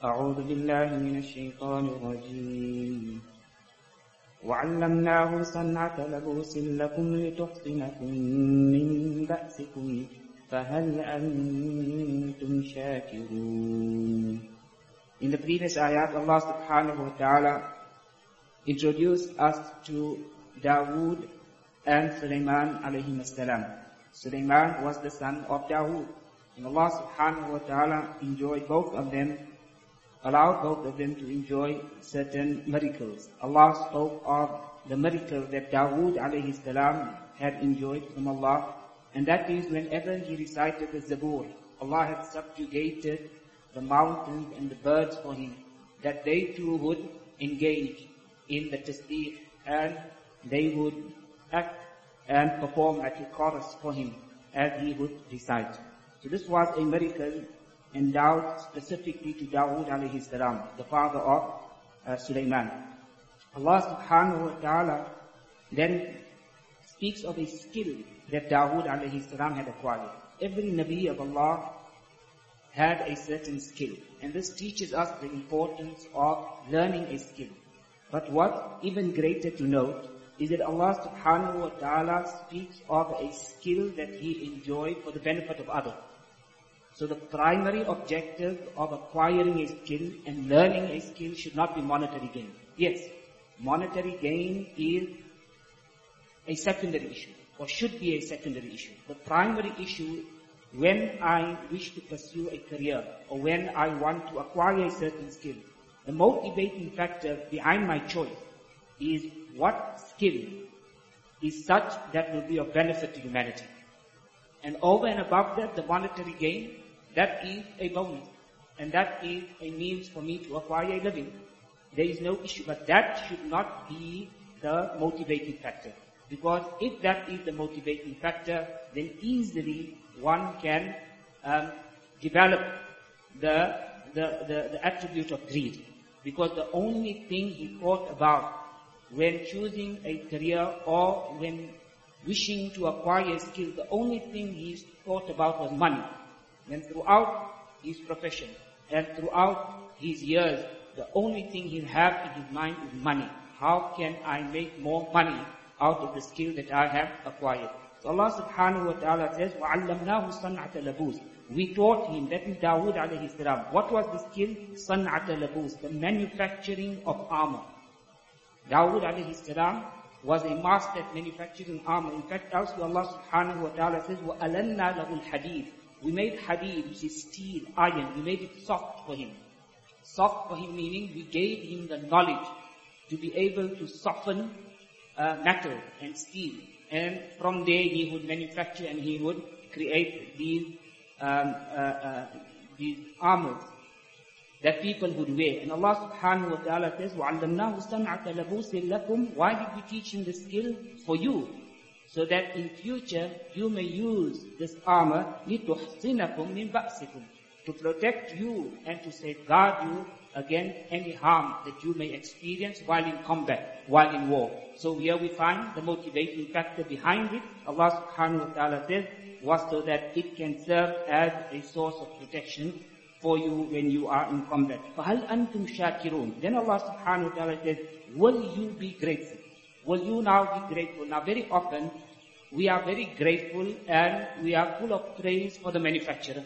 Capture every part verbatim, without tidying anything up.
أعوذ بالله من الشيطان الرجيم وعلمناه صنعة لبوس لكم لتحصنكم من بأسكم فهل أنتم شاكرون. In the previous ayat, Allah subhanahu wa ta'ala introduced us to Dawood and Sulaiman alayhim as-salam. Sulaiman was the son of Dawood. And Allah subhanahu wa ta'ala enjoyed both of them, allowed both of them to enjoy certain miracles. Allah spoke of the miracle that Dawood alayhi salam had enjoyed from Allah, and that is whenever he recited the Zabur, Allah had subjugated the mountains and the birds for him, that they too would engage in the tasbih and they would act and perform like a chorus for him as he would recite. So this was a miracle endowed specifically to Dawood alayhi salam, the father of uh, Sulaiman. Allah subhanahu wa ta'ala then speaks of a skill that Dawood alayhi salam had acquired. Every Nabi of Allah had a certain skill, and this teaches us the importance of learning a skill. But what even greater to note is that Allah subhanahu wa ta'ala speaks of a skill that He enjoyed for the benefit of others. So the primary objective of acquiring a skill and learning a skill should not be monetary gain. Yes, monetary gain is a secondary issue, or should be a secondary issue. The primary issue, when I wish to pursue a career, or when I want to acquire a certain skill, the motivating factor behind my choice is what skill is such that will be of benefit to humanity. And over and above that, the monetary gain, that is a bonus. And that is a means for me to acquire a living. There is no issue, but that should not be the motivating factor. Because if that is the motivating factor, then easily one can um, develop the, the, the, the attribute of greed. Because the only thing he thought about when choosing a career or when wishing to acquire a skill, the only thing he thought about was money. And throughout his profession and throughout his years, the only thing he had in his mind is money. How can I make more money out of the skill that I have acquired? So Allah subhanahu wa ta'ala says, وَعَلَّمْنَاهُ صَنْعَةَ لَبُوسٍ. We taught him, that is Dawood alayhi salam. What was the skill? صَنْعَةَ لَبُوسٍ, the manufacturing of armor. Dawood alayhi salam was a master at manufacturing armor. In fact, elsewhere Allah subhanahu wa ta'ala says, وَأَلَنَّا لَهُ الْحَدِيدِ. We made hadid, which is steel, iron. We made it soft for him. Soft for him meaning we gave him the knowledge to be able to soften uh, metal and steel. And from there he would manufacture and he would create these, um, uh, uh, these armors that people would wear. And Allah subhanahu wa ta'ala says, وَعَلَّمْنَاهُ صَنْعَةَ لَبُوسٍ لَكُمْ. Why did we teach him the skill? For you. So that in future you may use this armor لِتُحْصِنَكُمْ مِنْ بَأْسِكُمْ, to protect you and to safeguard you against any harm that you may experience while in combat, while in war. So here we find the motivating factor behind it. Allah subhanahu wa ta'ala says, was so that it can serve as a source of protection for you when you are in combat. فَهَلْ أَنْتُمْ شَاكِرُونَ. Then Allah subhanahu wa ta'ala says, will you be grateful? Will you now be grateful? Now very often, we are very grateful and we are full of praise for the manufacturer.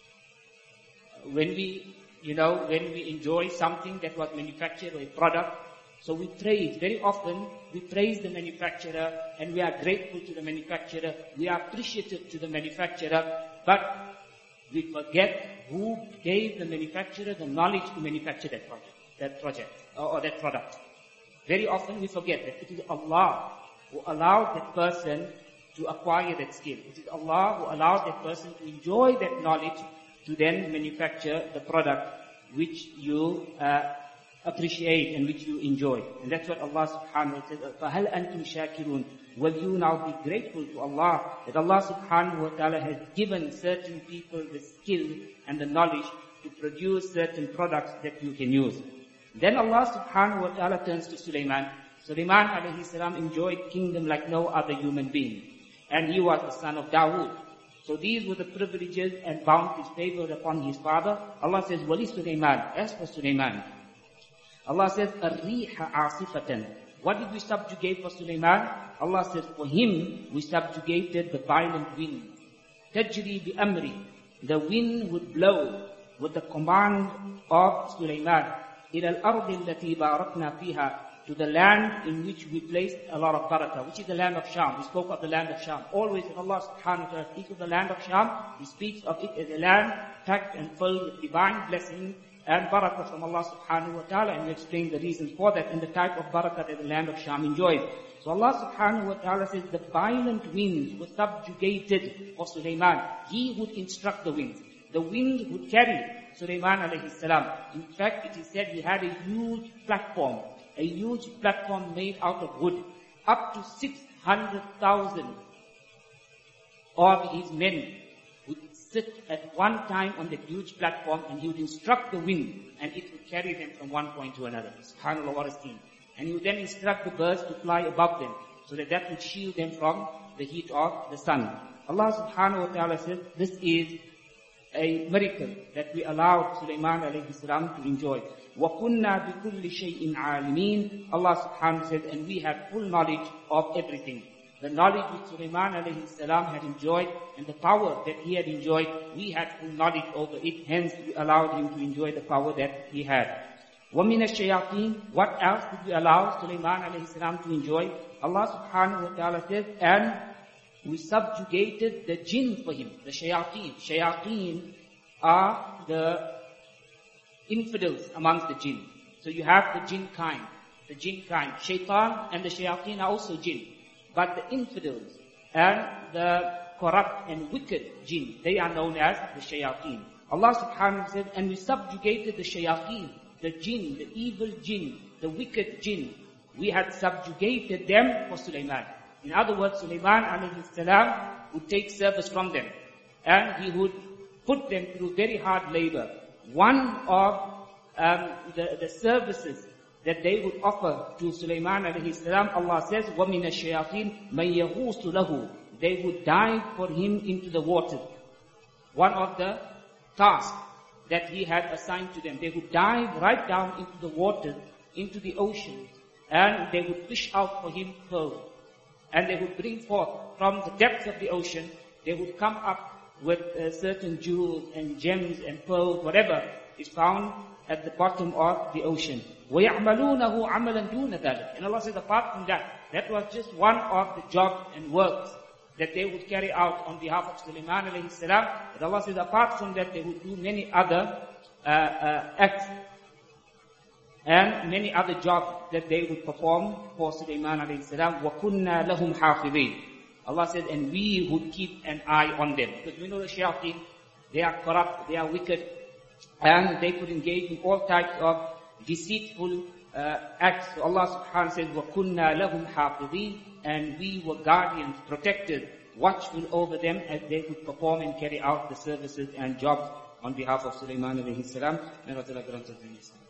When we, you know, when we enjoy something that was manufactured or a product, so we praise, very often we praise the manufacturer and we are grateful to the manufacturer, we are appreciative to the manufacturer, but we forget who gave the manufacturer the knowledge to manufacture that project, that project, or, or that product. Very often we forget that it is Allah who allowed that person to acquire that skill. It is Allah who allowed that person to enjoy that knowledge to then manufacture the product which you uh, appreciate and which you enjoy. And that's what Allah subhanahu wa ta'ala says, فَهَلْ أَنْتُمْ شَاكِرُونَ. Will you now be grateful to Allah that Allah subhanahu wa ta'ala has given certain people the skill and the knowledge to produce certain products that you can use. Then Allah subhanahu wa ta'ala turns to Sulaiman. Sulaiman alayhi salam enjoyed kingdom like no other human being. And he was the son of Dawood. So these were the privileges and bounties favored upon his father. Allah says, Wali Sulaiman, as for Sulaiman. Allah says, Ar-riha asifatan. What did we subjugate for Sulaiman? Allah says, for him, we subjugated the violent wind. Tajri bi amri. The wind would blow with the command of Sulaiman. Ila al-ardi allati barakna fiha. To the land in which we placed a lot of barakah, which is the land of Sham. We spoke of the land of Sham. Always when Allah subhanahu wa ta'ala speaks of the land of Sham, He speaks of it as a land packed and filled with divine blessings and barakah from Allah subhanahu wa ta'ala, and we explain the reasons for that and the type of barakah that the land of Sham enjoys. So Allah subhanahu wa ta'ala says the violent winds were subjugated for Sulaiman. He would instruct the winds. The wind would carry Sulaiman alayhi salam. In fact, it is said he had a huge platform. A huge platform made out of wood. Up to six hundred thousand of his men would sit at one time on that huge platform, and he would instruct the wind, and it would carry them from one point to another. SubhanAllah, what a scheme. And he would then instruct the birds to fly above them, so that that would shield them from the heat of the sun. Allah subhanahu wa ta'ala says, this is a miracle that we allowed Sulaiman alayhi salam to enjoy. وَكُنَّا بِكُلِّ شَيْءٍ عَالِمِينَ. Allah subhanahu wa ta'ala said, and we had full knowledge of everything. The knowledge which Sulaiman alayhi salam had enjoyed and the power that he had enjoyed, we had full knowledge over it. Hence, we allowed him to enjoy the power that he had. وَمِنَ الشَّيَاطِينَ. What else did we allow Sulaiman alayhi salam to enjoy? Allah subhanahu wa ta'ala says, and we subjugated the jinn for him, the shayateen. Shayateen are the infidels amongst the jinn. So you have the jinn kind, the jinn kind. Shaitan and the shayateen are also jinn. But the infidels and the corrupt and wicked jinn, they are known as the shayateen. Allah subhanahu wa ta'ala said, and we subjugated the shayateen, the jinn, the evil jinn, the wicked jinn. We had subjugated them for Sulaiman. In other words, Sulaiman alayhi salam would take service from them, and he would put them through very hard labor. One of um, the, the services that they would offer to Sulaiman alayhi salam, Allah says, وَمِنَ الشَّيَاطِينَ مَنْ يَغُوصُ لَهُ. They would dive for him into the water. One of the tasks that he had assigned to them. They would dive right down into the water, into the ocean, and they would fish out for him pearls. And they would bring forth from the depths of the ocean, they would come up with uh, certain jewels and gems and pearls, whatever is found at the bottom of the ocean. وَيَعْمَلُونَهُ عَمَلًا دُونَ ذَلِكَ. And Allah says, apart from that, that was just one of the jobs and works that they would carry out on behalf of Sulaiman alayhi salam. But Allah says, apart from that, they would do many other uh, uh, acts and many other jobs that they would perform for Sulaiman alayhi salam. وَكُنَّا لَهُمْ حَافِظِينَ. Allah said, and we would keep an eye on them. Because we know the shayateen, they are corrupt, they are wicked, and they could engage in all types of deceitful uh, acts. So Allah subhanahu wa ta'ala says, وَكُنَّا لَهُمْ حَافِظِينَ. And we were guardians, protected, watchful over them as they would perform and carry out the services and jobs on behalf of Sulaiman alayhi salam. May Allah grant us